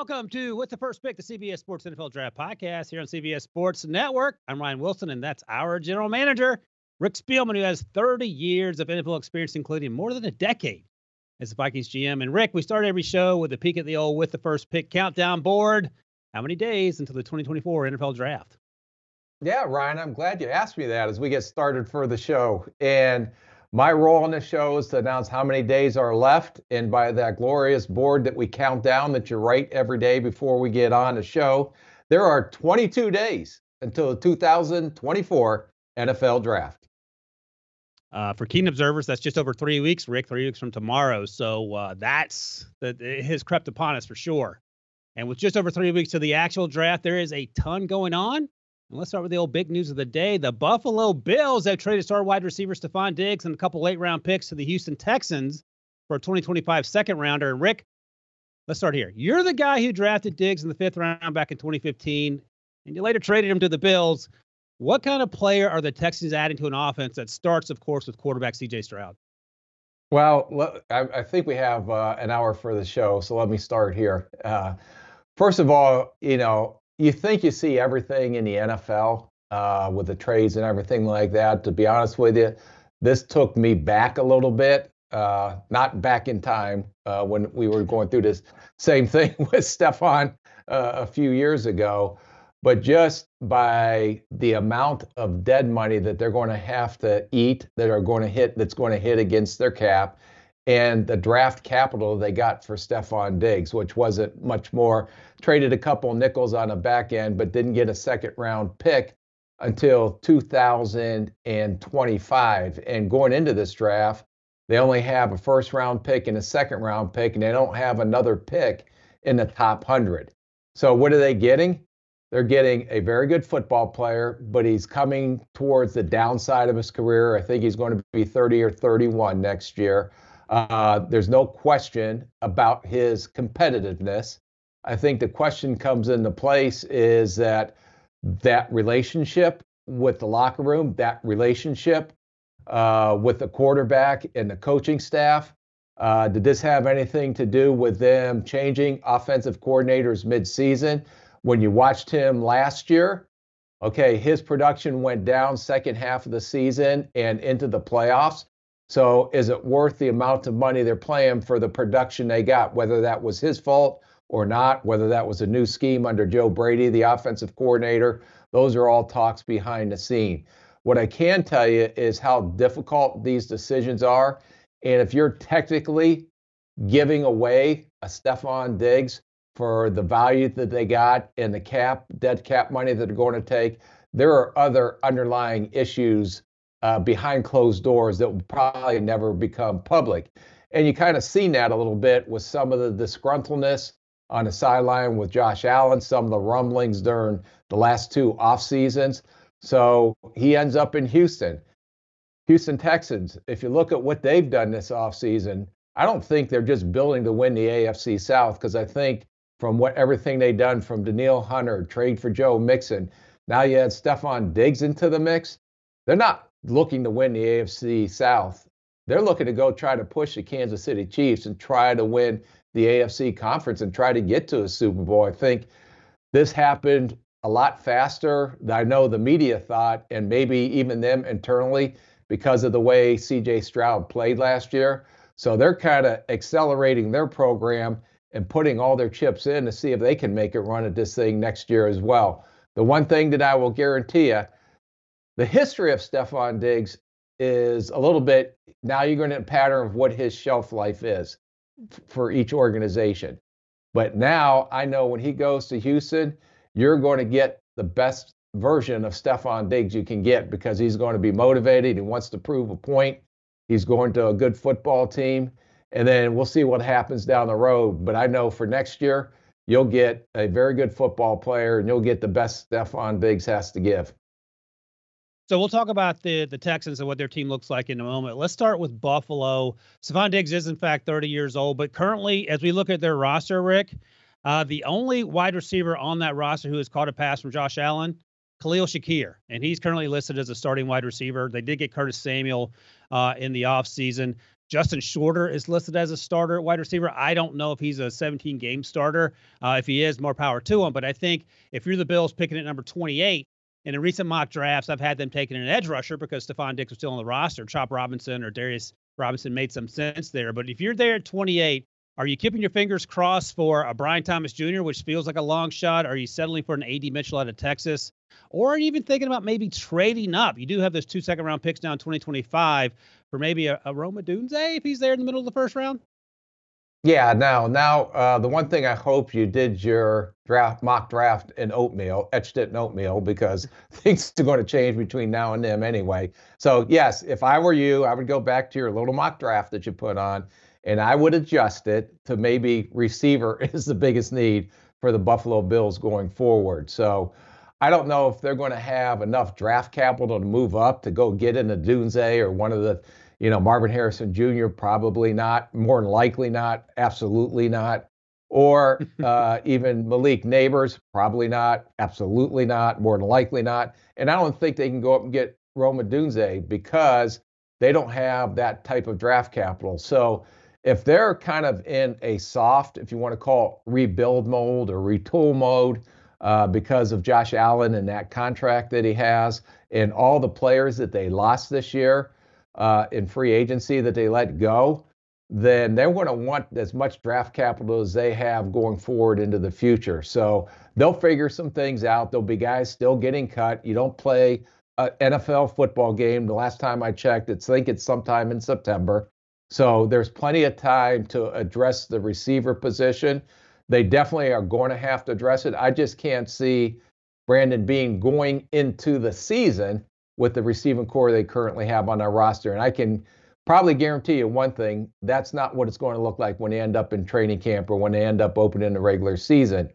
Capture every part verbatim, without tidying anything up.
Welcome to What's the First Pick, the C B S Sports N F L Draft Podcast here on C B S Sports Network. I'm Ryan Wilson, and that's our general manager, Rick Spielman, who has thirty years of N F L experience, including more than a decade as the Vikings G M. And Rick, we start every show with a peek at the old With the First Pick countdown board. How many days until the twenty twenty-four N F L Draft? Yeah, Ryan, I'm glad you asked me that as we get started for the show. And my role on the show is to announce how many days are left. And by that glorious board that we count down that you write every day before we get on the show, there are twenty-two days until the two thousand twenty-four N F L Draft. Uh, for keen observers, that's just over three weeks, Rick, three weeks from tomorrow. So uh, that's that it has crept upon us for sure. And with just over three weeks to the actual draft, there is a ton going on. And let's start with the old big news of the day. The Buffalo Bills have traded star wide receiver Stephon Diggs and a couple late round picks to the Houston Texans for a twenty twenty-five second rounder. And Rick, let's start here. You're the guy who drafted Diggs in the fifth round back in twenty fifteen, and you later traded him to the Bills. What kind of player are the Texans adding to an offense that starts, of course, with quarterback C J Stroud? Well, I, I think we have uh, an hour for the show, so let me start here. Uh, first of all, you know, you think you see everything in the N F L uh, with the trades and everything like that. To be honest with you, this took me back a little bit, uh, not back in time uh, when we were going through this same thing with Stephon uh, a few years ago, but just by the amount of dead money that they're going to have to eat, that are going to hit, that's going to hit against their cap, and the draft capital they got for Stephon Diggs, which wasn't much more. Traded a couple nickels on the back end, but didn't get a second round pick until two thousand twenty-five. And going into this draft, they only have a first round pick and a second round pick, and they don't have another pick in the top one hundred. So what are they getting? They're getting a very good football player, but he's coming towards the downside of his career. I think he's going to be thirty or thirty-one next year. Uh, there's no question about his competitiveness. I think the question comes into place is that that relationship with the locker room, that relationship uh, with the quarterback and the coaching staff, uh, did this have anything to do with them changing offensive coordinators mid-season? When you watched him last year, okay, his production went down second half of the season and into the playoffs. So is it worth the amount of money they're paying for the production they got, whether that was his fault or not, whether that was a new scheme under Joe Brady, the offensive coordinator? Those are all talks behind the scene. What I can tell you is how difficult these decisions are. And if you're technically giving away a Stephon Diggs for the value that they got and the cap, dead cap money that they're going to take, there are other underlying issues Uh, behind closed doors that will probably never become public. And you kind of seen that a little bit with some of the disgruntledness on the sideline with Josh Allen, some of the rumblings during the last two off seasons. So he ends up in Houston. Houston Texans, if you look at what they've done this offseason, I don't think they're just building to win the A F C South, because I think from what everything they've done, from Danielle Hunter, trade for Joe Mixon, now you add Stephon Diggs into the mix, they're not looking to win the A F C South. They're looking to go try to push the Kansas City Chiefs and try to win the A F C conference and try to get to a Super Bowl. I think this happened a lot faster than I know the media thought, and maybe even them internally, because of the way C J Stroud played last year. So they're kind of accelerating their program and putting all their chips in to see if they can make it run at this thing next year as well. The one thing that I will guarantee you, the history of Stephon Diggs is a little bit, now you're going to pattern of what his shelf life is f- for each organization. But now I know when he goes to Houston, you're going to get the best version of Stephon Diggs you can get, because he's going to be motivated. He wants to prove a point. He's going to a good football team. And then we'll see what happens down the road. But I know for next year, you'll get a very good football player, and you'll get the best Stephon Diggs has to give. So we'll talk about the the Texans and what their team looks like in a moment. Let's start with Buffalo. Stephon Diggs is, in fact, thirty years old. But currently, as we look at their roster, Rick, uh, the only wide receiver on that roster who has caught a pass from Josh Allen, Khalil Shakir. And he's currently listed as a starting wide receiver. They did get Curtis Samuel uh, in the offseason. Justin Shorter is listed as a starter at wide receiver. I don't know if he's a seventeen game starter. Uh, if he is, more power to him. But I think if you're the Bills picking at number twenty-eight, in recent mock drafts, I've had them taking an edge rusher because Stephon Diggs was still on the roster. Chop Robinson or Darius Robinson made some sense there. But if you're there at twenty-eight, are you keeping your fingers crossed for a Brian Thomas Junior, which feels like a long shot? Are you settling for an A D Mitchell out of Texas? Or are you even thinking about maybe trading up? You do have those two second round picks now in twenty twenty-five for maybe a, a Rome Odunze if he's there in the middle of the first round? Yeah, now, now uh, the one thing I hope you did your draft mock draft in oatmeal, etched it in oatmeal, because things are going to change between now and then anyway. So yes, if I were you, I would go back to your little mock draft that you put on, and I would adjust it to maybe receiver is the biggest need for the Buffalo Bills going forward. So I don't know if they're going to have enough draft capital to move up to go get an Odunze or one of the, you know, Marvin Harrison Junior, probably not, more than likely not, absolutely not. Or uh, even Malik Neighbors, probably not, absolutely not, more than likely not. And I don't think they can go up and get Rome Odunze because they don't have that type of draft capital. So if they're kind of in a soft, if you want to call it rebuild mode or retool mode, uh, because of Josh Allen and that contract that he has and all the players that they lost this year uh, in free agency that they let go, then they're going to want as much draft capital as they have going forward into the future. So they'll figure some things out. There'll be guys still getting cut. You don't play an N F L football game. The last time I checked, it's, I think it's sometime in September. So there's plenty of time to address the receiver position. They definitely are going to have to address it. I just can't see Brandon Beane going into the season with the receiving core they currently have on their roster. And I can probably guarantee you one thing, that's not what it's going to look like when they end up in training camp or when they end up opening the regular season.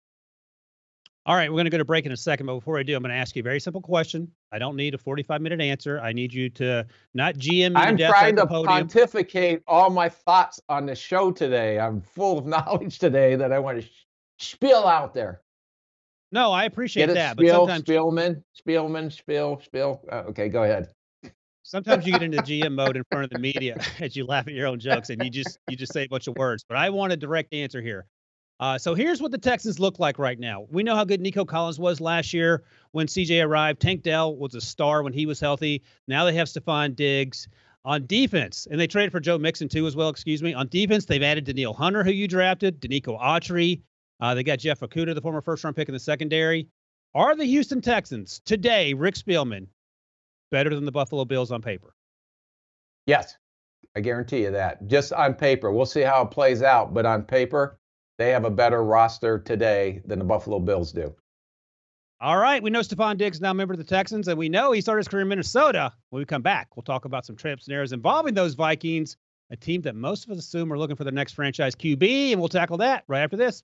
All right, we're going to go to break in a second, but before I do, I'm going to ask you a very simple question. I don't need a forty-five minute answer. I need you to not G M me I'm to death trying at the to podium. pontificate all my thoughts on the show today. I'm full of knowledge today that I want to sh- spiel out there. No, I appreciate Get it? that, Spiel, but sometimes Spielman, Spielman, Spiel, Spiel. Uh, okay, go ahead. sometimes you get into G M mode in front of the media as you laugh at your own jokes and you just you just say a bunch of words. But I want a direct answer here. Uh, so here's what the Texans look like right now. We know how good Nico Collins was last year when C J arrived. Tank Dell was a star when he was healthy. Now they have Stephon Diggs. On defense, and they traded for Joe Mixon too as well, excuse me. On defense, they've added Danielle Hunter, who you drafted, Danico Autry. Uh, they got Jeff Okudah, the former first-round pick in the secondary. Are the Houston Texans today, Rick Spielman, better than the Buffalo Bills on paper? Yes, I guarantee you that. Just on paper. We'll see how it plays out, but on paper, they have a better roster today than the Buffalo Bills do. All right, we know Stephon Diggs is now a member of the Texans, and we know he started his career in Minnesota. When we come back, we'll talk about some trade scenarios involving those Vikings, a team that most of us assume are looking for their next franchise Q B, and we'll tackle that right after this.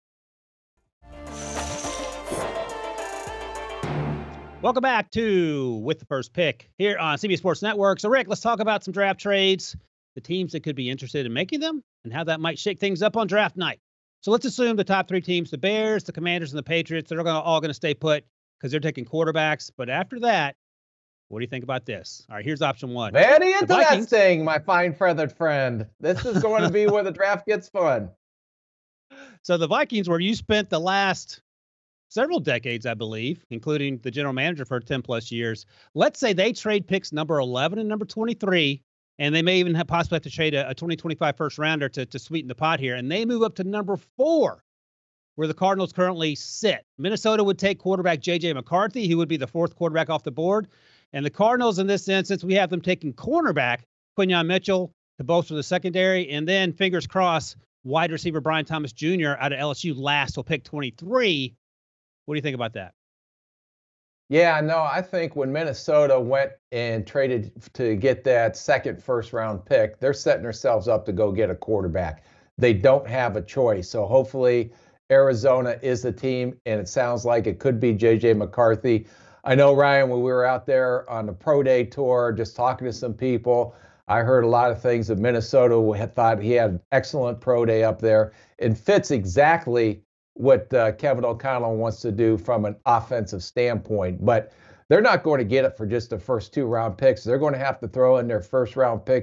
Welcome back to With the First Pick here on C B S Sports Network. So, Rick, let's talk about some draft trades, the teams that could be interested in making them, and how that might shake things up on draft night. So let's assume the top three teams, the Bears, the Commanders, and the Patriots, they're gonna, all going to stay put because they're taking quarterbacks. But after that, what do you think about this? All right, here's option one. Very into that Vikings, thing, my fine feathered friend. This is going to be where the draft gets fun. So the Vikings, where you spent the last several decades, I believe, including the general manager for ten plus years. Let's say they trade picks number eleven and number twenty-three. And they may even have possibly have to trade a, a twenty twenty-five first rounder to, to sweeten the pot here. And they move up to number four, where the Cardinals currently sit. Minnesota would take quarterback J J McCarthy. He would be the fourth quarterback off the board. And the Cardinals, in this instance, we have them taking cornerback Quinyon Mitchell to bolster the secondary. And then, fingers crossed, wide receiver Brian Thomas Junior out of L S U last will pick twenty-three. What do you think about that? Yeah, no, I think when Minnesota went and traded to get that second first round pick, they're setting themselves up to go get a quarterback. They don't have a choice. So hopefully Arizona is the team, and it sounds like it could be J J McCarthy. I know, Ryan, when we were out there on the Pro Day tour, just talking to some people, I heard a lot of things that Minnesota had thought he had an excellent Pro Day up there and fits exactly what uh, Kevin O'Connell wants to do from an offensive standpoint. But they're not going to get it for just the first two round picks. They're going to have to throw in their first round pick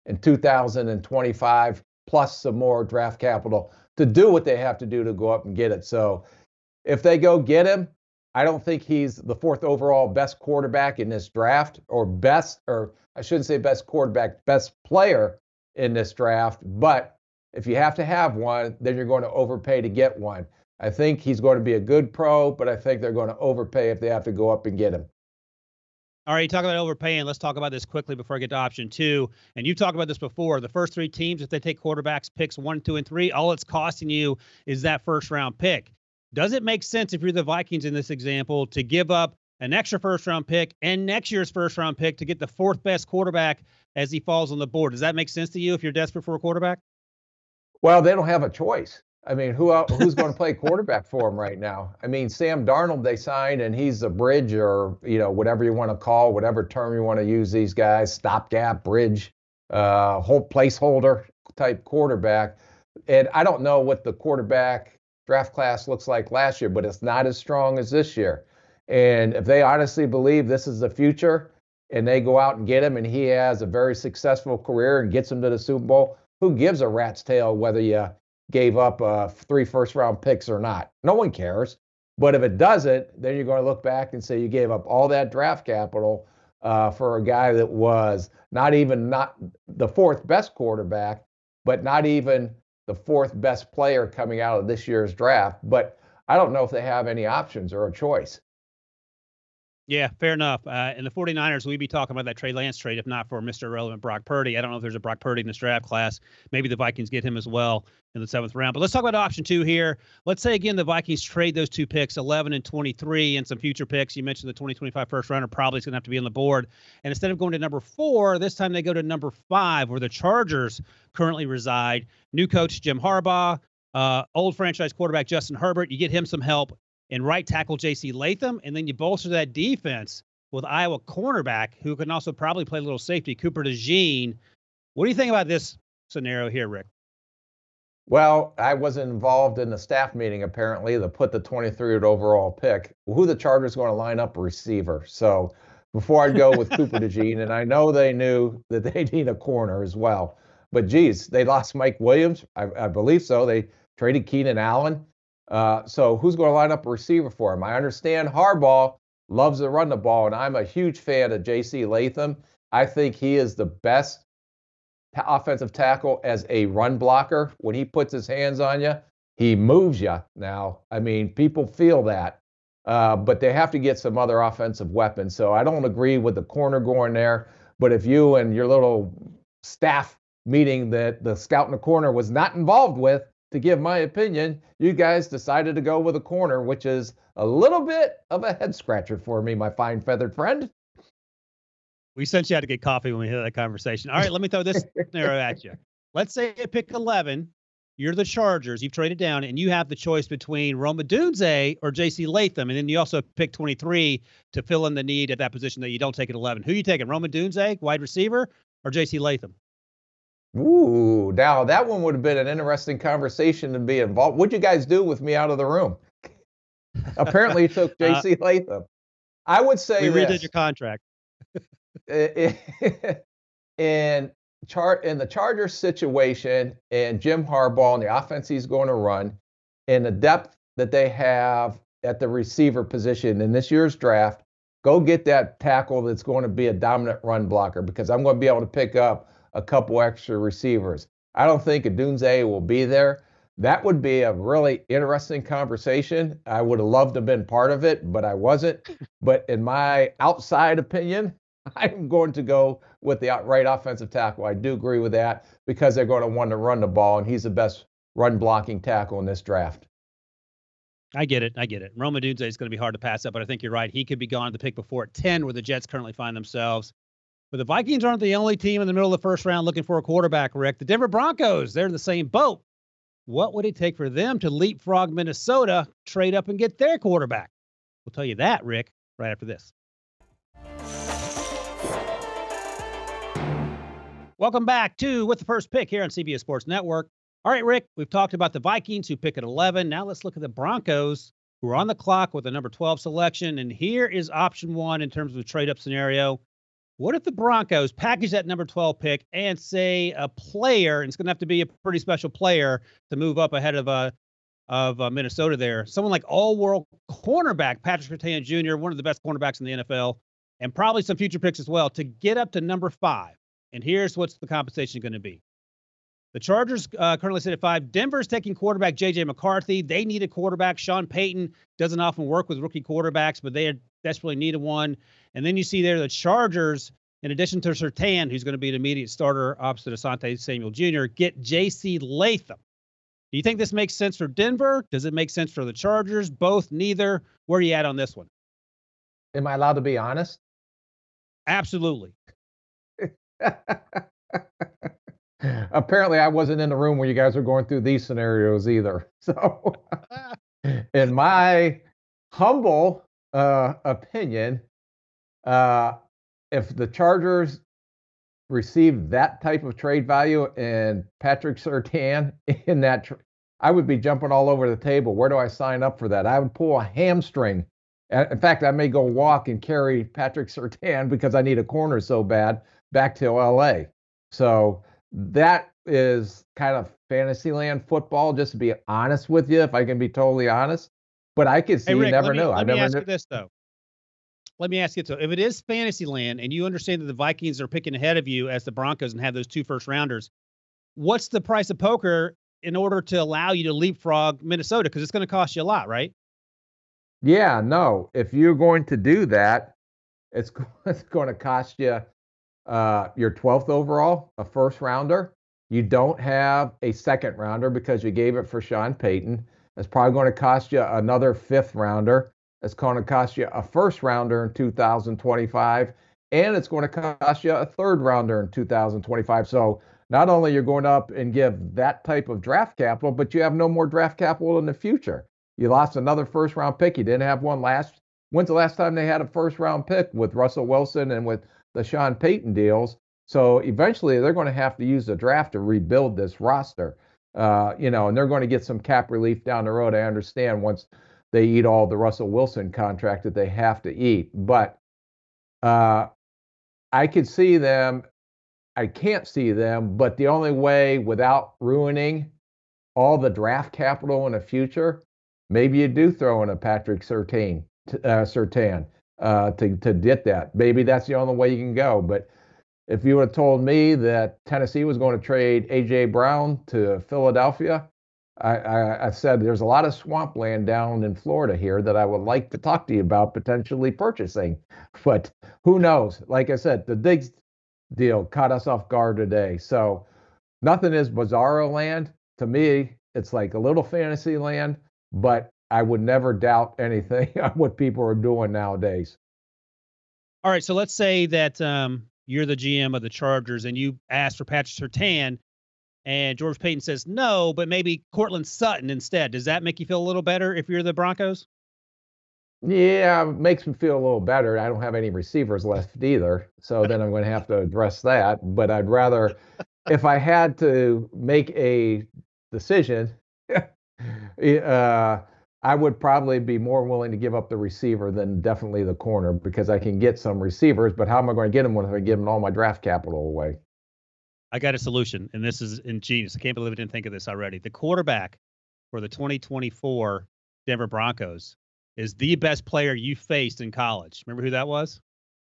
in two thousand twenty-five, plus some more draft capital to do what they have to do to go up and get it. So if they go get him, I don't think he's the fourth overall best quarterback in this draft, or best, or I shouldn't say best quarterback, best player in this draft. But if you have to have one, then you're going to overpay to get one. I think he's going to be a good pro, but I think they're going to overpay if they have to go up and get him. All right, you talk about overpaying. Let's talk about this quickly before I get to option two. And you've talked about this before. The first three teams, if they take quarterbacks, picks one, two, and three, all it's costing you is that first round pick. Does it make sense, if you're the Vikings in this example, to give up an extra first round pick and next year's first round pick to get the fourth best quarterback as he falls on the board? Does that make sense to you if you're desperate for a quarterback? Well, they don't have a choice. I mean, who else, who's going to play quarterback for them right now? I mean, Sam Darnold they signed, and he's a bridge, or, you know, whatever you want to call, whatever term you want to use these guys, stopgap, bridge, uh, whole placeholder type quarterback. And I don't know what the quarterback draft class looks like last year, but it's not as strong as this year. And if they honestly believe this is the future, and they go out and get him, and he has a very successful career and gets him to the Super Bowl, who gives a rat's tail whether you gave up uh, three first round picks or not? No one cares. But if it doesn't, then you're going to look back and say you gave up all that draft capital uh, for a guy that was not even not the fourth best quarterback, but not even the fourth best player coming out of this year's draft. But I don't know if they have any options or a choice. Yeah, fair enough. Uh, and the 49ers, we'd be talking about that Trey Lance trade if not for Mister Irrelevant Brock Purdy. I don't know if there's a Brock Purdy in this draft class. Maybe the Vikings get him as well in the seventh round. But let's talk about option two here. Let's say, again, the Vikings trade those two picks, eleven and twenty-three, and some future picks. You mentioned the twenty twenty-five first rounder probably is going to have to be on the board. And instead of going to number four, this time they go to number five, where the Chargers currently reside. New coach Jim Harbaugh, uh, old franchise quarterback Justin Herbert. You get him some help. And right tackle J C Latham, and then you bolster that defense with Iowa cornerback, who can also probably play a little safety, Cooper DeJean. What do you think about this scenario here, Rick? Well, I wasn't involved in the staff meeting, apparently, to put the twenty-third overall pick. Who the Chargers going to line up a receiver? So before I go with Cooper DeJean, and I know they knew that they need a corner as well. But, geez, they lost Mike Williams. I, I believe so. They traded Keenan Allen. Uh, so who's going to line up a receiver for him? I understand Harbaugh loves to run the ball, and I'm a huge fan of J C Latham. I think he is the best t- offensive tackle as a run blocker. When he puts his hands on you, he moves you. Now, I mean, people feel that, uh, but they have to get some other offensive weapons. So I don't agree with the corner going there. But if you and your little staff meeting that the scout in the corner was not involved with, to give my opinion, you guys decided to go with a corner, which is a little bit of a head scratcher for me, my fine feathered friend. We sent you out to get coffee when we had that conversation. All right, let me throw this scenario at you. Let's say at pick eleven, you're the Chargers, you've traded down, and you have the choice between Rome Odunze or J C Latham, and then you also pick twenty-three to fill in the need at that position that you don't take at eleven. Who are you taking, Rome Odunze, wide receiver, or J C Latham? Ooh, now that one would have been an interesting conversation to be involved. What'd you guys do with me out of the room? Apparently, you took J C uh, Latham. I would say we this. redid your contract. in chart in the Chargers situation, and Jim Harbaugh and the offense he's going to run, and the depth that they have at the receiver position in this year's draft, go get that tackle that's going to be a dominant run blocker, because I'm going to be able to pick up a couple extra receivers. I don't think Odunze will be there. That would be a really interesting conversation. I would have loved to have been part of it, but I wasn't. But in my outside opinion, I'm going to go with the right offensive tackle. I do agree with that, because they're going to want to run the ball, and he's the best run blocking tackle in this draft. I get it. I get it. Rome Odunze is going to be hard to pass up, but I think you're right. He could be gone at the pick before at ten, where the Jets currently find themselves. But the Vikings aren't the only team in the middle of the first round looking for a quarterback, Rick. The Denver Broncos, they're in the same boat. What would it take for them to leapfrog Minnesota, trade up, and get their quarterback? We'll tell you that, Rick, right after this. Welcome back to With the First Pick here on C B S Sports Network. All right, Rick, we've talked about the Vikings who pick at eleven. Now let's look at the Broncos who are on the clock with the number twelve selection. And here is option one in terms of the trade-up scenario. What if the Broncos package that number twelve pick and say a player, and it's going to have to be a pretty special player to move up ahead of uh, of uh, Minnesota there, someone like all-world cornerback Patrick Surtain Junior, one of the best cornerbacks in the N F L, and probably some future picks as well, to get up to number five. And here's what's the compensation going to be. The Chargers uh, currently sit at five. Denver's taking quarterback J J McCarthy. They need a quarterback. Sean Payton doesn't often work with rookie quarterbacks, but they desperately needed one. And then you see there the Chargers, in addition to Surtain, who's going to be an immediate starter opposite Asante Samuel Junior, get J C Latham. Do you think this makes sense for Denver? Does it make sense for the Chargers? Both? Neither? Where are you at on this one? Am I allowed to be honest? Absolutely. Apparently, I wasn't in the room where you guys were going through these scenarios either. So, in my humble uh, opinion, uh, if the Chargers received that type of trade value and Patrick Surtain in that, tr- I would be jumping all over the table. Where do I sign up for that? I would pull a hamstring. In fact, I may go walk and carry Patrick Surtain because I need a corner so bad back to L A. So that is kind of Fantasyland football, just to be honest with you, if I can be totally honest. But I could see, Hey, Rick, you never let me, know. Let I me never ask knew. you this, though. Let me ask you, so if it is Fantasyland and you understand that the Vikings are picking ahead of you as the Broncos and have those two first rounders, what's the price of poker in order to allow you to leapfrog Minnesota? Because it's going to cost you a lot, right? Yeah, no. If you're going to do that, it's, it's going to cost you uh, your twelfth overall, a first rounder. You don't have a second rounder because you gave it for Sean Payton. It's probably going to cost you another fifth rounder. It's going to cost you a first rounder in two thousand twenty-five, and it's going to cost you a third rounder in two thousand twenty-five. So not only you're going up and give that type of draft capital, but you have no more draft capital in the future. You lost another first round pick. You didn't have one last. When's the last time they had a first round pick with Russell Wilson and with the Sean Payton deals? So eventually they're going to have to use the draft to rebuild this roster. Uh, you know, and they're going to get some cap relief down the road. I understand once they eat all the Russell Wilson contract that they have to eat. But uh, I could see them. I can't see them, but the only way without ruining all the draft capital in the future, maybe you do throw in a Patrick Surtain, uh, Surtain uh, to, to get that. Maybe that's the only way you can go. But if you would have told me that Tennessee was going to trade A J Brown to Philadelphia, I, I, I said there's a lot of swampland down in Florida here that I would like to talk to you about potentially purchasing. But who knows? Like I said, the Diggs deal caught us off guard today. So nothing is bizarro land. To me, it's like a little fantasy land, but I would never doubt anything on what people are doing nowadays. All right, so let's say that um, you're the G M of the Chargers and you ask for Patrick Surtain, and George Payton says no, but maybe Cortland Sutton instead. Does that make you feel a little better if you're the Broncos? Yeah, it makes me feel a little better. I don't have any receivers left either, so then I'm going to have to address that. But I'd rather, if I had to make a decision, uh, I would probably be more willing to give up the receiver than definitely the corner, because I can get some receivers, but how am I going to get them when I give them all my draft capital away? I got a solution, and this is ingenious. I can't believe I didn't think of this already. The quarterback for the twenty twenty-four Denver Broncos is the best player you faced in college. Remember who that was?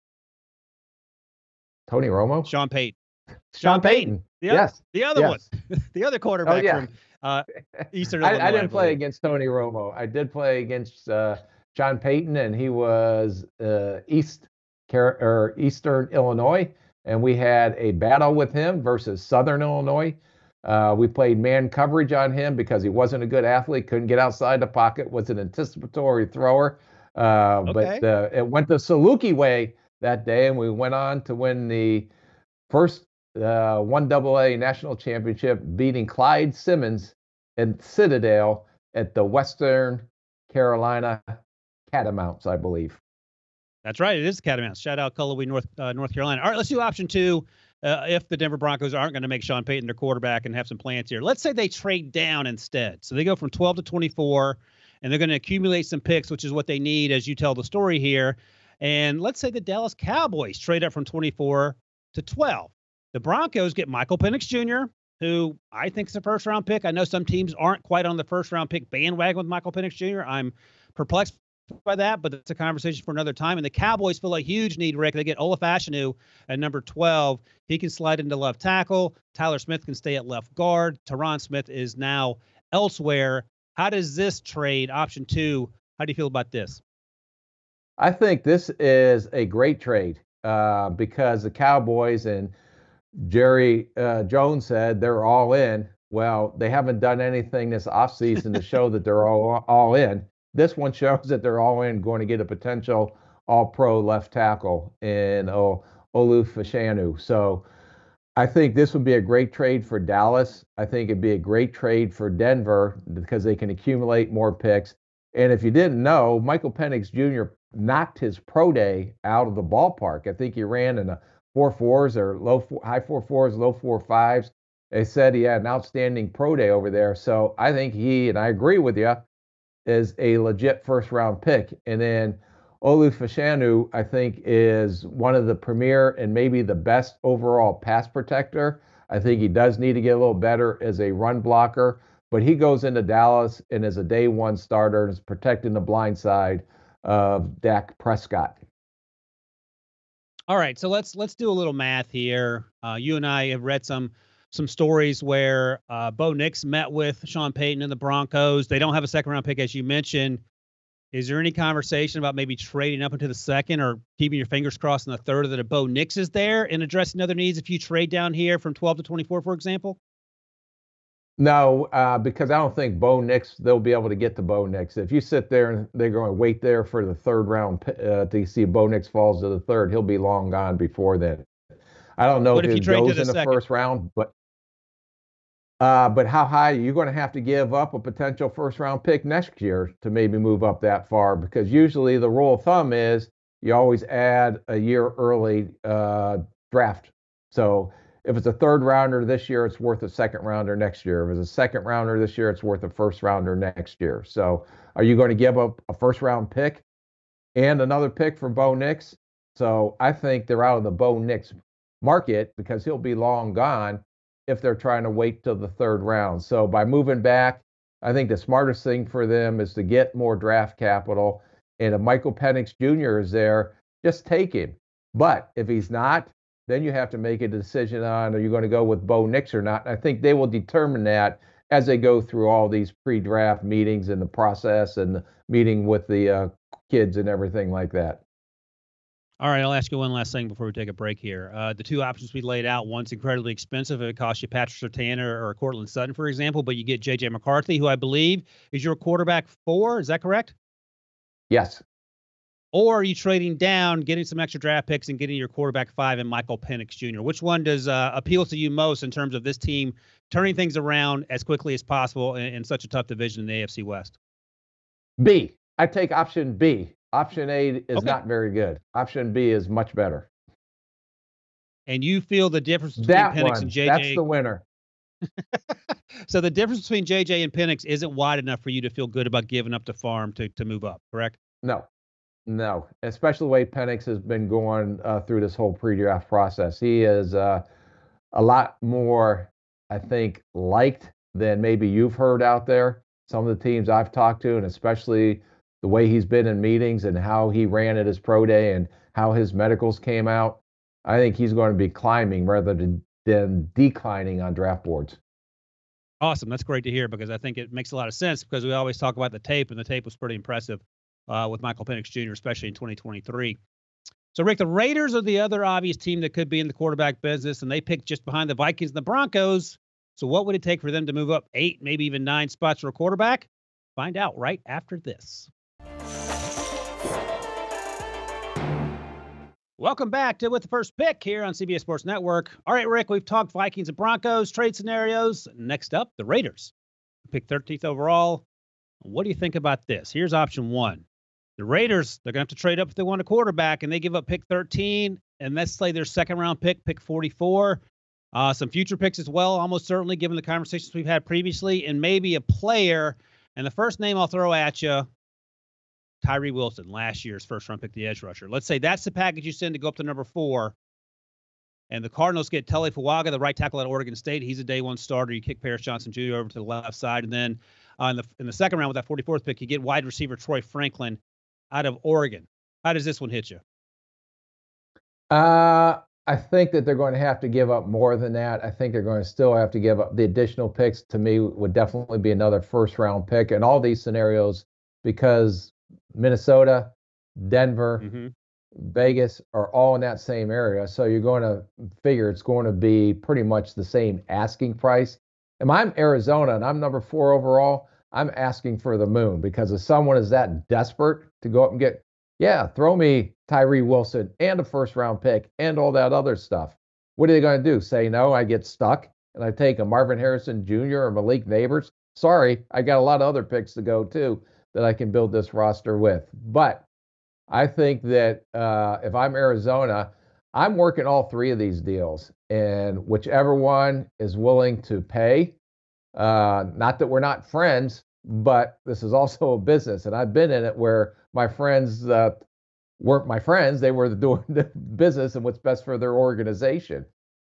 Tony Romo? Sean Payton. Sean, Sean Payton. Payton. The yes. Other, the other yes. one. The other quarterback oh, yeah. from uh, Eastern I, Illinois. I didn't I play against Tony Romo. I did play against uh, Sean Payton, and he was uh, East Car- or Eastern Illinois, and we had a battle with him versus Southern Illinois. Uh, we played man coverage on him because he wasn't a good athlete, couldn't get outside the pocket, was an anticipatory thrower. Uh, Okay. But uh, it went the Saluki way that day, and we went on to win the first uh, one double A national championship, beating Clyde Simmons and Citadel at the Western Carolina Catamounts, I believe. That's right. It is Catamounts. Shout out Cullowhee, North uh, North Carolina. All right, let's do option two. Uh, if the Denver Broncos aren't going to make Sean Payton their quarterback and have some plans here, let's say they trade down instead. So they go from twelve to twenty-four, and they're going to accumulate some picks, which is what they need, as you tell the story here. And let's say the Dallas Cowboys trade up from twenty-four to twelve. The Broncos get Michael Penix Junior, who I think is a first-round pick. I know some teams aren't quite on the first-round pick bandwagon with Michael Penix Junior I'm perplexed by that, but it's a conversation for another time. And the Cowboys feel a huge need, Rick. They get Olaf Ashanu at number twelve. He can slide into left tackle. Tyler Smith can stay at left guard. Tyron Smith is now elsewhere. How does this trade, option two, how do you feel about this? I think this is a great trade uh, because the Cowboys, and Jerry uh, Jones said they're all in. Well, they haven't done anything this offseason to show that they're all, all in. This one shows that they're all in, going to get a potential all-pro left tackle in oh, Olu Fashanu. So I think this would be a great trade for Dallas. I think it'd be a great trade for Denver because they can accumulate more picks. And if you didn't know, Michael Penix Junior knocked his pro day out of the ballpark. I think he ran in the four fours or low four, high four fours, low four fives. They said he had an outstanding pro day over there. So I think he, and I agree with you, is a legit first round pick. And then Olu Fashanu, I think, is one of the premier and maybe the best overall pass protector. I think he does need to get a little better as a run blocker, but he goes into Dallas and is a day one starter and is protecting the blind side of Dak Prescott. All right, so let's let's do a little math here. Uh, you and I have read some some stories where uh, Bo Nix met with Sean Payton and the Broncos. They don't have a second round pick, as you mentioned. Is there any conversation about maybe trading up into the second or keeping your fingers crossed in the third that a Bo Nix is there and addressing other needs if you trade down here from twelve to twenty-four, for example? No, uh, because I don't think Bo Nix, they'll be able to get to Bo Nix. If you sit there and they're going to wait there for the third round uh, to see if Bo Nix falls to the third, he'll be long gone before then. I don't know what if, if he goes in the second? first round, but uh, but how high? You're going to have to give up a potential first round pick next year to maybe move up that far, because usually the rule of thumb is you always add a year early uh, draft. So if it's a third rounder this year, it's worth a second rounder next year. If it's a second rounder this year, it's worth a first rounder next year. So are you going to give up a first round pick and another pick for Bo Nix? So I think they're out of the Bo Nix market because he'll be long gone if they're trying to wait till the third round. So by moving back, I think the smartest thing for them is to get more draft capital. And if Michael Penix Junior is there, just take him. But if he's not, then you have to make a decision on, are you going to go with Bo Nix or not? And I think they will determine that as they go through all these pre-draft meetings and the process and the meeting with the uh, kids and everything like that. All right, I'll ask you one last thing before we take a break here. Uh, the two options we laid out, one's incredibly expensive. It costs you Patrick Surtain or, or Cortland Sutton, for example, but you get J J McCarthy, who I believe is your quarterback four. Is that correct? Yes. Or are you trading down, getting some extra draft picks, and getting your quarterback five and Michael Penix Junior? Which one does uh, appeal to you most in terms of this team turning things around as quickly as possible in, in such a tough division in the A F C West? B. I take option B. Option A is okay. not very good. Option B is much better. And you feel the difference between that Penix one, and J J? That's the winner. So the difference between J J and Penix isn't wide enough for you to feel good about giving up the farm to, to move up, correct? No. No, especially the way Penix has been going uh, through this whole pre-draft process. He is uh, a lot more, I think, liked than maybe you've heard out there. Some of the teams I've talked to, and especially the way he's been in meetings and how he ran at his pro day and how his medicals came out, I think he's going to be climbing rather than, than declining on draft boards. Awesome. That's great to hear, because I think it makes a lot of sense, because we always talk about the tape, and the tape was pretty impressive uh, with Michael Penix Junior, especially in twenty twenty-three. So, Rick, the Raiders are the other obvious team that could be in the quarterback business, and they picked just behind the Vikings and the Broncos. So what would it take for them to move up eight, maybe even nine spots for a quarterback? Find out right after this. Welcome back to With the First Pick here on C B S Sports Network. All right, Rick, we've talked Vikings and Broncos, trade scenarios. Next up, the Raiders. Pick thirteenth overall. What do you think about this? Here's option one. The Raiders, they're going to have to trade up if they want a quarterback, and they give up pick thirteen, and let's say their second-round pick, pick forty-four. Uh, some future picks as well, almost certainly, given the conversations we've had previously, and maybe a player. And the first name I'll throw at you, Tyree Wilson, last year's first round pick, the edge rusher. Let's say that's the package you send to go up to number four. And the Cardinals get Tele Fuaga, the right tackle at Oregon State. He's a day one starter. You kick Paris Johnson Junior over to the left side. And then uh, in, the, in the second round with that forty-fourth pick, you get wide receiver Troy Franklin out of Oregon. How does this one hit you? Uh, I think that they're going to have to give up more than that. I think they're going to still have to give up the additional picks. To me, would definitely be another first round pick in all these scenarios, because Minnesota, Denver, mm-hmm. Vegas are all in that same area. So you're going to figure it's going to be pretty much the same asking price. And I'm Arizona and I'm number four overall. I'm asking for the moon, because if someone is that desperate to go up and get, yeah, throw me Tyree Wilson and a first round pick and all that other stuff. What are they going to do? Say no, I get stuck and I take a Marvin Harrison Junior or Malik Neighbors? Sorry, I got a lot of other picks to go too that I can build this roster with. But I think that uh, if I'm Arizona, I'm working all three of these deals, and whichever one is willing to pay, uh, not that we're not friends, but this is also a business, and I've been in it where my friends uh, weren't my friends. They were doing the business and what's best for their organization.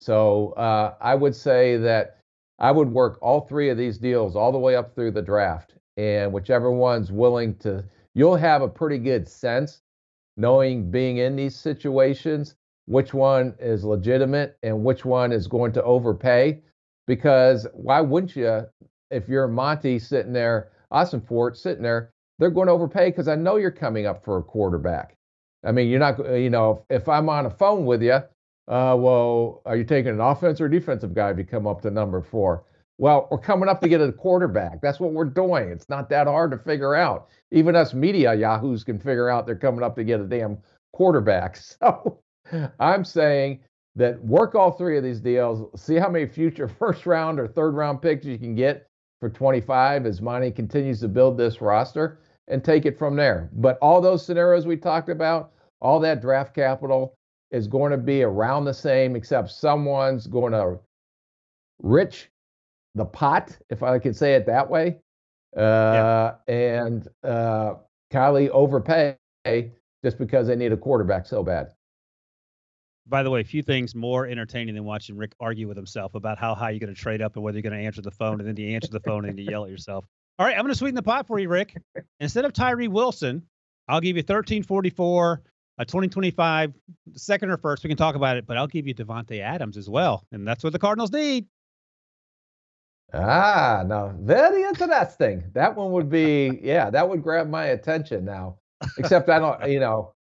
So uh, I would say that I would work all three of these deals all the way up through the draft, and whichever one's willing to, you'll have a pretty good sense, knowing being in these situations, which one is legitimate and which one is going to overpay. Because why wouldn't you, if you're Monty sitting there, Ossenfort sitting there, they're going to overpay because I know you're coming up for a quarterback. I mean, you're not, you know, if I'm on a phone with you, uh, well, are you taking an offense or defensive guy if you come up to number four? Well, we're coming up to get a quarterback. That's what we're doing. It's not that hard to figure out. Even us media yahoos can figure out they're coming up to get a damn quarterback. So I'm saying that work all three of these deals, see how many future first round or third round picks you can get for twenty-five as Monty continues to build this roster, and take it from there. But all those scenarios we talked about, all that draft capital is going to be around the same, except someone's going to rich the pot, if I can say it that way, uh, yeah. and uh, Kylie overpay just because they need a quarterback so bad. By the way, a few things more entertaining than watching Rick argue with himself about how high you're going to trade up and whether you're going to answer the phone, and then you answer the phone and you yell at yourself. All right, I'm going to sweeten the pot for you, Rick. Instead of Tyree Wilson, I'll give you thirteen forty-four, a twenty twenty-five, second or first. We can talk about it, but I'll give you Davante Adams as well, and that's what the Cardinals need. Ah, no, very interesting. That one would be, yeah, that would grab my attention now. Except I don't, you know,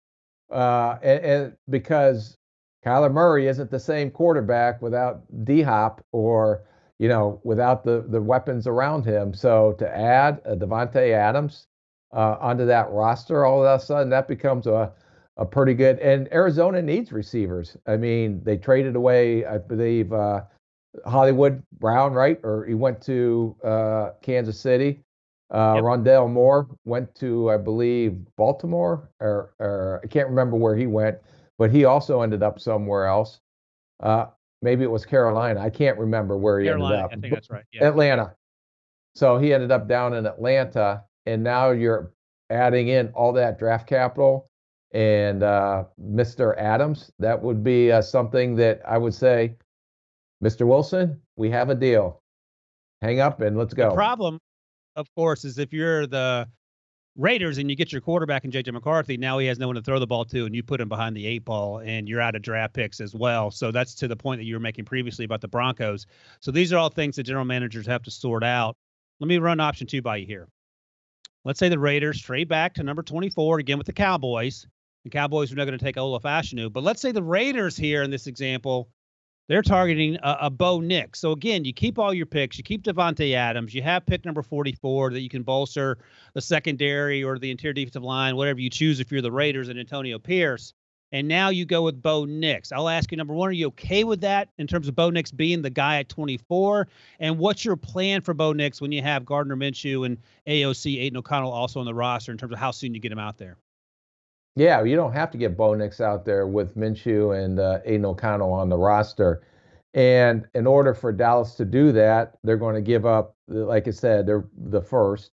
uh, and, and because Kyler Murray isn't the same quarterback without D-Hop, or, you know, without the, the weapons around him. So to add a Davante Adams uh, onto that roster, all of a sudden that becomes a, a pretty good, and Arizona needs receivers. I mean, they traded away, I believe, uh, Hollywood Brown, right? Or he went to uh, Kansas City. Uh, yep. Rondale Moore went to, I believe, Baltimore, or, or I can't remember where he went, but he also ended up somewhere else. Uh, maybe it was Carolina. I can't remember where he Carolina, ended up. I think that's right. Yeah. Atlanta. So he ended up down in Atlanta, and now you're adding in all that draft capital and uh, Mister Adams. That would be uh, something that I would say, Mister Wilson, we have a deal. Hang up and let's go. The problem, of course, is if you're the Raiders and you get your quarterback in J J McCarthy, now he has no one to throw the ball to, and you put him behind the eight ball, and you're out of draft picks as well. So that's to the point that you were making previously about the Broncos. So these are all things that general managers have to sort out. Let me run option two by you here. Let's say the Raiders trade back to number twenty-four, again with the Cowboys. The Cowboys are not going to take Olaf Ashanu. But let's say the Raiders here in this example, they're targeting a, a Bo Nix. So, again, you keep all your picks. You keep Davante Adams. You have pick number forty-four that you can bolster the secondary or the interior defensive line, whatever you choose if you're the Raiders, and Antonio Pierce. And now you go with Bo Nix. I'll ask you, number one, are you okay with that in terms of Bo Nix being the guy at twenty-four? And what's your plan for Bo Nix when you have Gardner Minshew and A O C, Aiden O'Connell, also on the roster in terms of how soon you get him out there? Yeah, you don't have to get Bo Nix out there with Minshew and uh, Aiden O'Connell on the roster. And in order for Dallas to do that, they're going to give up, like I said, they're the first.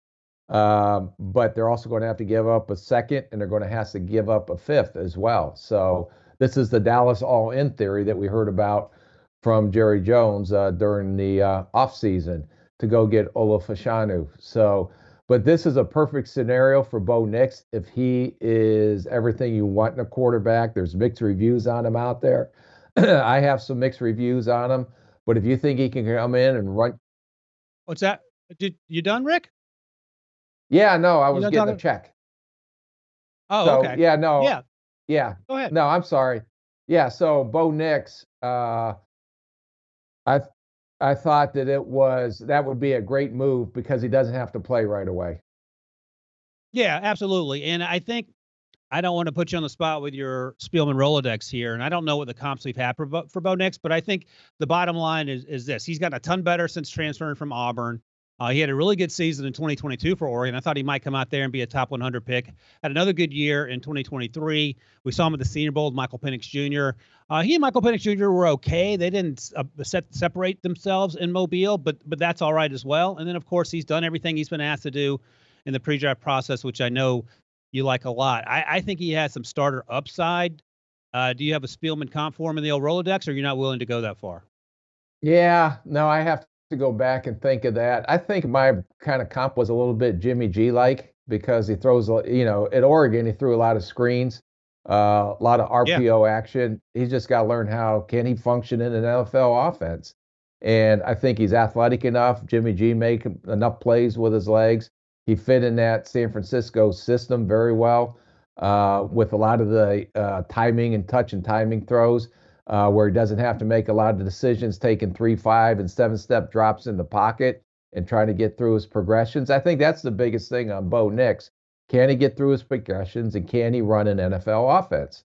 Um, but they're also going to have to give up a second, and they're going to have to give up a fifth as well. So this is the Dallas all-in theory that we heard about from Jerry Jones uh, during the uh, offseason to go get Ola Fashanu. So, but this is a perfect scenario for Bo Nix if he is everything you want in a quarterback. There's mixed reviews on him out there. I have some mixed reviews on him, but if you think he can come in and run, What's that? Did you done, Rick? yeah, no, I You was done getting a talking? check. Oh, So okay. yeah, no, Yeah, yeah, go ahead. no, I'm sorry. Yeah, so Bo Nix, uh, I I thought that it was that would be a great move because he doesn't have to play right away. Yeah, absolutely. And I think I don't want to put you on the spot with your Spielman Rolodex here, and I don't know what the comps we've had for Bo, for Bo Nix, but I think the bottom line is is this: he's gotten a ton better since transferring from Auburn. Uh, he had a really good season in twenty twenty-two for Oregon. I thought he might come out there and be a top one hundred pick. Had another good year in twenty twenty-three. We saw him at the Senior Bowl with Michael Penix Junior Uh, he and Michael Penix Junior were okay. They didn't uh, set, separate themselves in Mobile, but but that's all right as well. And then of course he's done everything he's been asked to do in the pre-draft process, which I know you like a lot. I, I think he has some starter upside. Uh, do you have a Spielman comp for him in the old Rolodex, or you're not willing to go that far? Yeah, no, I have to go back and think of that. I think my kind of comp was a little bit Jimmy G like because he throws, a- you know, at Oregon he threw a lot of screens, uh, a lot of Yeah. R P O action. He's just got to learn how can he function in an N F L offense. And I think he's athletic enough. Jimmy G make enough plays with his legs. He fit in that San Francisco system very well uh, with a lot of the uh, timing and touch and timing throws uh, where he doesn't have to make a lot of decisions, taking three, five, and seven step drops in the pocket and trying to get through his progressions. I think that's the biggest thing on Bo Nix. Can he get through his progressions and can he run an N F L offense?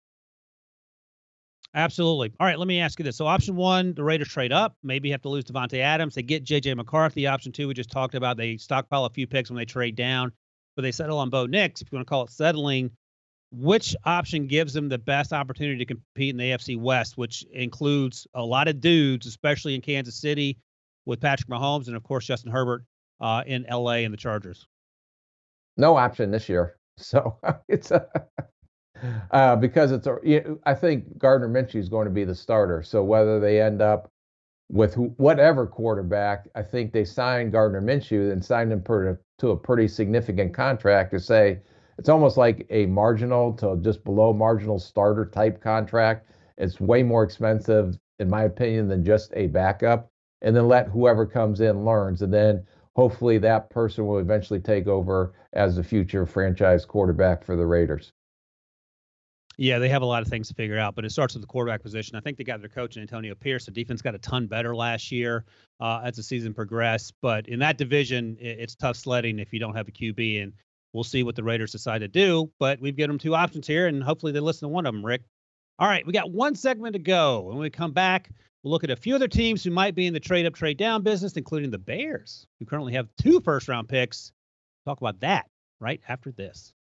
Absolutely. All right, let me ask you this. So option one, the Raiders trade up, maybe have to lose Devontae Adams. They get J J McCarthy. Option two, we just talked about. They stockpile a few picks when they trade down, but they settle on Bo Nix. If you want to call it settling, which option gives them the best opportunity to compete in the A F C West, which includes a lot of dudes, especially in Kansas City with Patrick Mahomes and, of course, Justin Herbert uh, in L A and the Chargers? No option this year. So it's a, uh, because it's a, you know, I think Gardner Minshew is going to be the starter. So whether they end up with who, whatever quarterback, I think they signed Gardner Minshew and signed him per, to a pretty significant contract to say it's almost like a marginal to just below marginal starter type contract. It's way more expensive, in my opinion, than just a backup. And then let whoever comes in learns. And then hopefully that person will eventually take over as the future franchise quarterback for the Raiders. Yeah, they have a lot of things to figure out, but it starts with the quarterback position. I think they got their coach in Antonio Pierce. The defense got a ton better last year uh, as the season progressed. But in that division, it, it's tough sledding if you don't have a Q B, and we'll see what the Raiders decide to do. But we've given them two options here, and hopefully they listen to one of them, Rick. All right, we got one segment to go. When we come back, we'll look at a few other teams who might be in the trade up, trade down business, including the Bears, who currently have two first round picks. Talk about that right after this.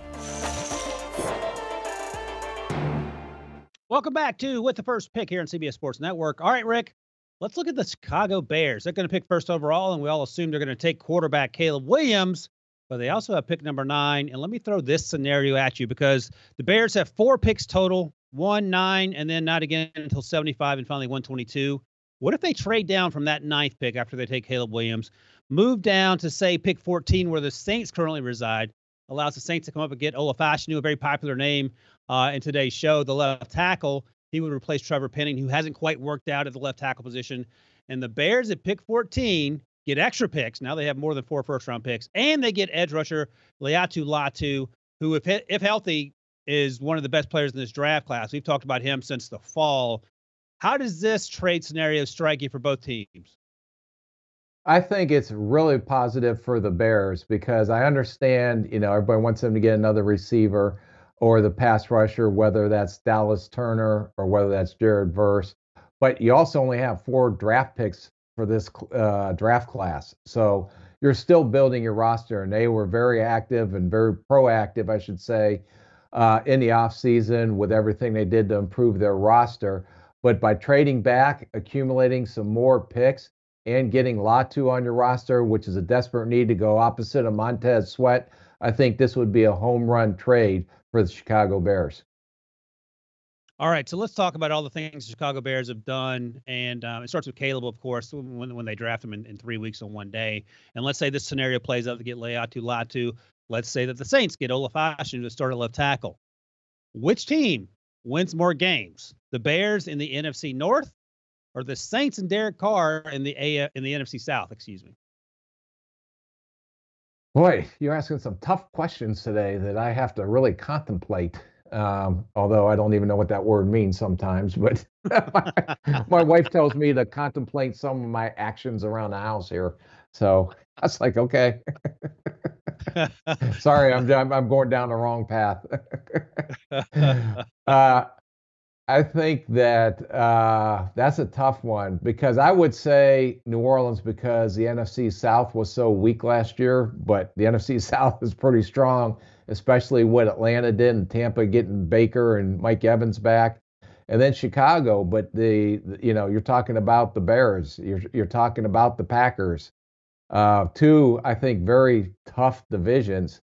Welcome back to With the First Pick here on C B S Sports Network. All right, Rick, let's look at the Chicago Bears. They're going to pick first overall, and we all assume they're going to take quarterback Caleb Williams, but they also have pick number nine. And let me throw this scenario at you because the Bears have four picks total, one, nine, and then not again until seventy-five and finally one twenty-two. What if they trade down from that ninth pick after they take Caleb Williams, move down to, say, pick fourteen, where the Saints currently reside, allows the Saints to come up and get Ola Fashanu, a very popular name uh, in today's show, the left tackle. He would replace Trevor Penning, who hasn't quite worked out at the left tackle position. And the Bears at pick fourteen get extra picks. Now they have more than four first-round picks, and they get edge rusher Laiatu Latu, who, if if healthy, is one of the best players in this draft class. We've talked about him since the fall. How does this trade scenario strike you for both teams? I think it's really positive for the Bears because I understand, you know, everybody wants them to get another receiver or the pass rusher, whether that's Dallas Turner or whether that's Jared Verse. But you also only have four draft picks for this uh, draft class. So you're still building your roster, and they were very active and very proactive, I should say, uh, in the offseason with everything they did to improve their roster. But by trading back, accumulating some more picks, and getting Latu on your roster, which is a desperate need to go opposite of Montez Sweat, I think this would be a home run trade for the Chicago Bears. All right, so let's talk about all the things the Chicago Bears have done, and um, it starts with Caleb, of course, when when they draft him in, in three weeks on one day. And let's say this scenario plays out to get Laiatu Latu. Let's say that the Saints get Olaf Ashton to start at left tackle. Which team wins more games, the Bears in the N F C North, or the Saints and Derek Carr in the A in the N F C South? Excuse me. Boy, you're asking some tough questions today that I have to really contemplate. Um, although I don't even know what that word means sometimes, but my, my wife tells me to contemplate some of my actions around the house here. So I was like, okay. Sorry, I'm, I'm I'm going down the wrong path. uh, I think that uh, that's a tough one because I would say New Orleans because the N F C South was so weak last year, but the N F C South is pretty strong, especially what Atlanta did and Tampa getting Baker and Mike Evans back, and then Chicago. But the, the you know you're talking about the Bears, you're you're talking about the Packers, uh, two I think very tough divisions,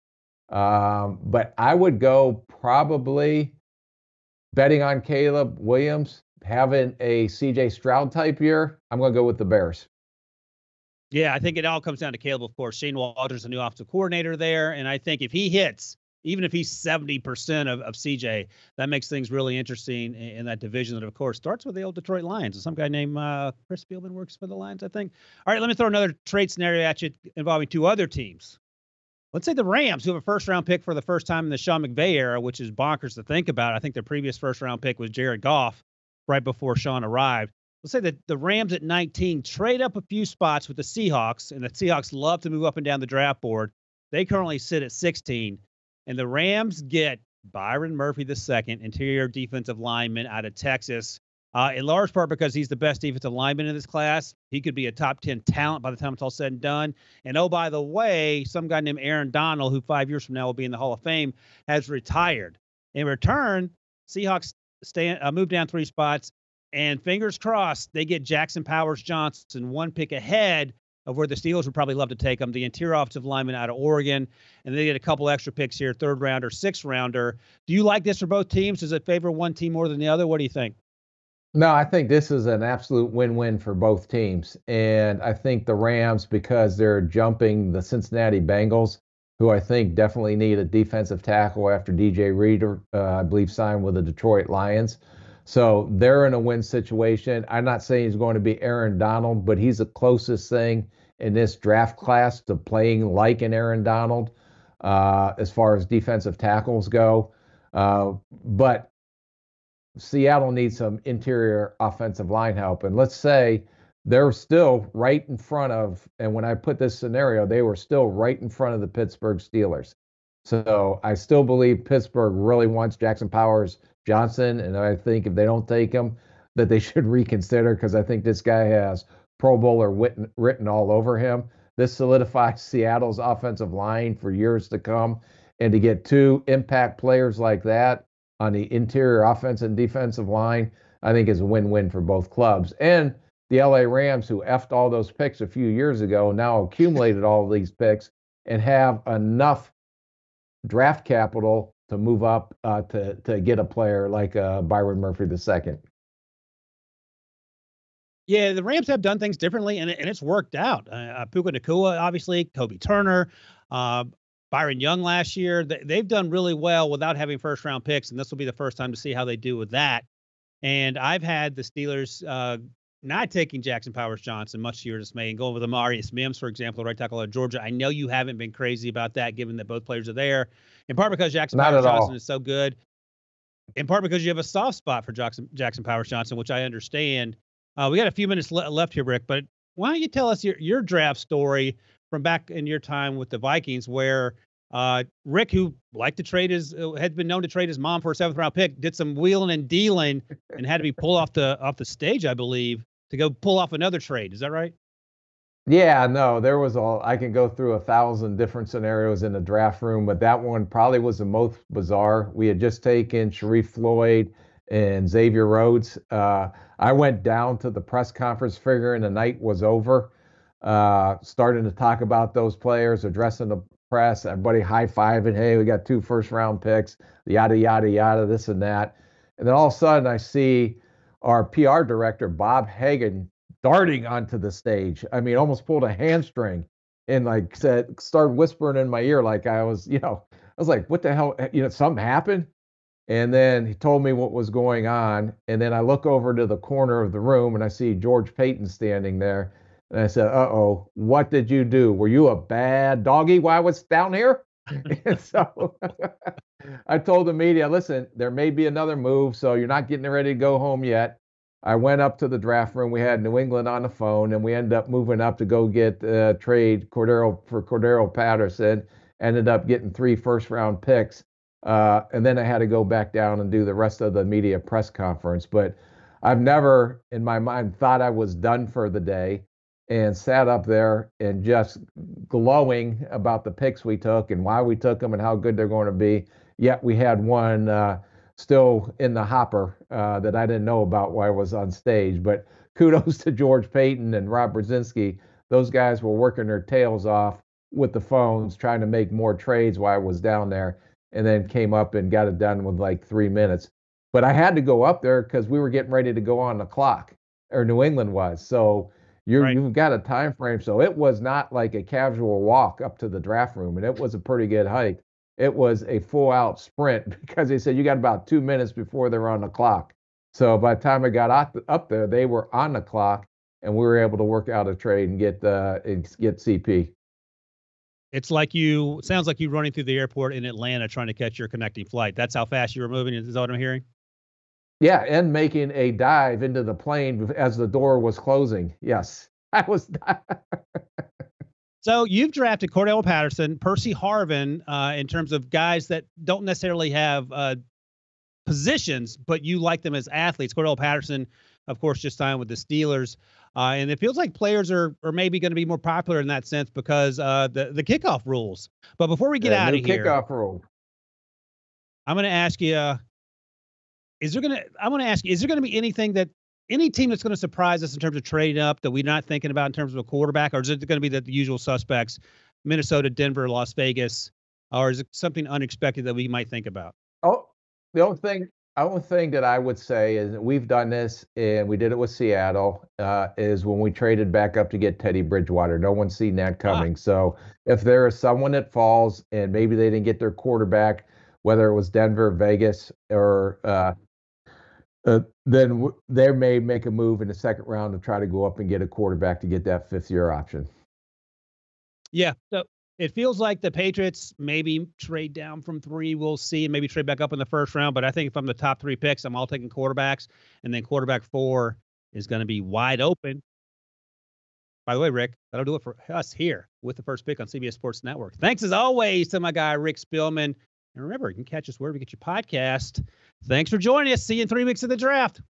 um, but I would go probably. Betting on Caleb Williams having a C J Stroud type year, I'm going to go with the Bears. Yeah, I think it all comes down to Caleb, of course. Shane Walters, the new offensive coordinator there. And I think if he hits, even if he's seventy percent of, of C J, that makes things really interesting in, in that division that, of course, starts with the old Detroit Lions. Some guy named uh, Chris Spielman works for the Lions, I think. All right, let me throw another trade scenario at you involving two other teams. Let's say the Rams, who have a first-round pick for the first time in the Sean McVay era, which is bonkers to think about. I think their previous first-round pick was Jared Goff right before Sean arrived. Let's say that the Rams at nineteen trade up a few spots with the Seahawks, and the Seahawks love to move up and down the draft board. They currently sit at sixteen, and the Rams get Byron Murphy the second, interior defensive lineman out of Texas, uh, in large part because he's the best defensive lineman in this class. He could be a top ten talent by the time it's all said and done. And oh, by the way, some guy named Aaron Donald, who five years from now will be in the Hall of Fame, has retired. In return, Seahawks stay, uh, move down three spots, and fingers crossed they get Jackson Powers Johnson one pick ahead of where the Steelers would probably love to take him, the interior offensive lineman out of Oregon. And they get a couple extra picks here, third rounder, sixth rounder. Do you like this for both teams? Does it favor one team more than the other? What do you think? No, I think this is an absolute win-win for both teams. And I think the Rams, because they're jumping the Cincinnati Bengals, who I think definitely need a defensive tackle after D J Reader, uh, I believe, signed with the Detroit Lions. So they're in a win situation. I'm not saying he's going to be Aaron Donald, but he's the closest thing in this draft class to playing like an Aaron Donald uh, as far as defensive tackles go. Uh, but Seattle needs some interior offensive line help. And let's say they're still right in front of, and when I put this scenario, they were still right in front of the Pittsburgh Steelers. So I still believe Pittsburgh really wants Jackson Powers Johnson. And I think if they don't take him, that they should reconsider because I think this guy has Pro Bowler written, written all over him. This solidifies Seattle's offensive line for years to come. And to get two impact players like that on the interior offense and defensive line, I think is a win-win for both clubs. And the L A Rams, who effed all those picks a few years ago, now accumulated all of these picks and have enough draft capital to move up uh, to to get a player like uh, Byron Murphy the second. Yeah, the Rams have done things differently, and, it, and it's worked out. Uh, Puka Nacua, obviously, Kobe Turner, uh, Byron Young last year. They, they've done really well without having first-round picks, and this will be the first time to see how they do with that. And I've had the Steelers uh, not taking Jackson Powers Johnson, much to your dismay, and going with Amarius Mims, for example, right tackle of Georgia. I know you haven't been crazy about that, given that both players are there, in part because Jackson Not Powers Johnson all. is so good, in part because you have a soft spot for Jackson, Jackson Powers Johnson, which I understand. Uh, we got a few minutes le- left here, Rick, but why don't you tell us your, your draft story from back in your time with the Vikings, where uh, Rick, who liked to trade his, uh, had been known to trade his mom for a seventh round pick, did some wheeling and dealing and had to be pulled off the off the stage, I believe, to go pull off another trade. Is that right? Yeah, no, there was all I can go through a thousand different scenarios in the draft room, but that one probably was the most bizarre. We had just taken Sharif Floyd and Xavier Rhodes. Uh, I went down to the press conference figuring the night was over, uh, starting to talk about those players, addressing the press, everybody high-fiving, hey, we got two first-round picks, yada, yada, yada, this and that. And then all of a sudden I see our P R director, Bob Hagan, darting onto the stage. I mean, almost pulled a hamstring and like said, started whispering in my ear like I was, you know, I was like, what the hell? You know, something happened. And then he told me what was going on. And then I look over to the corner of the room and I see George Paton standing there. And I said, uh-oh, what did you do? Were you a bad doggy while I was down here? And so I told the media, listen, there may be another move, so you're not getting ready to go home yet. I went up to the draft room. We had New England on the phone, and we ended up moving up to go get uh, trade Cordero for Cordero Patterson. Ended up getting three first-round picks, uh, and then I had to go back down and do the rest of the media press conference. But I've never, in my mind, thought I was done for the day, and sat up there and just glowing about the picks we took and why we took them and how good they're going to be. Yet we had one uh, still in the hopper uh, that I didn't know about while I was on stage. But kudos to George Paton and Rob Brzezinski. Those guys were working their tails off with the phones, trying to make more trades while I was down there, and then came up and got it done with like three minutes. But I had to go up there because we were getting ready to go on the clock, or New England was. So you're, Right. you've got a time frame. So it was not like a casual walk up to the draft room, and it was a pretty good hike. It was a full out sprint because they said you got about two minutes before they're on the clock. So by the time I got up, up there, they were on the clock, and we were able to work out a trade and get uh, and get C P. It's like you, sounds like you running through the airport in Atlanta trying to catch your connecting flight. That's how fast you were moving. Is that what I'm hearing? Yeah, and making a dive into the plane as the door was closing. Yes, I was. So you've drafted Cordell Patterson, Percy Harvin, uh, in terms of guys that don't necessarily have uh, positions, but you like them as athletes. Cordell Patterson, of course, just signed with the Steelers. Uh, and it feels like players are, are maybe going to be more popular in that sense because uh, the, the kickoff rules. But before we get Yeah, out new of here, kickoff rule. I'm going to ask you, uh, is there going to, I want to ask you, is there going to be anything that, any team that's going to surprise us in terms of trading up that we're not thinking about in terms of a quarterback, or is it going to be the, the usual suspects, Minnesota, Denver, Las Vegas, or is it something unexpected that we might think about? Oh, the only thing, only thing that I would say is that we've done this, and we did it with Seattle, uh, is when we traded back up to get Teddy Bridgewater. No one's seen that coming. Ah. So if there is someone that falls and maybe they didn't get their quarterback, whether it was Denver, Vegas, or uh, uh, then w- they may make a move in the second round to try to go up and get a quarterback to get that fifth year option. Yeah. So it feels like the Patriots maybe trade down from three. We'll see, and maybe trade back up in the first round. But I think if I'm the top three picks, I'm all taking quarterbacks, and then quarterback four is going to be wide open. By the way, Rick, that'll do it for us here with the first pick on C B S Sports Network. Thanks as always to my guy, Rick Spielman. And remember, you can catch us wherever you get your podcast. Thanks for joining us. See you in three weeks of the draft.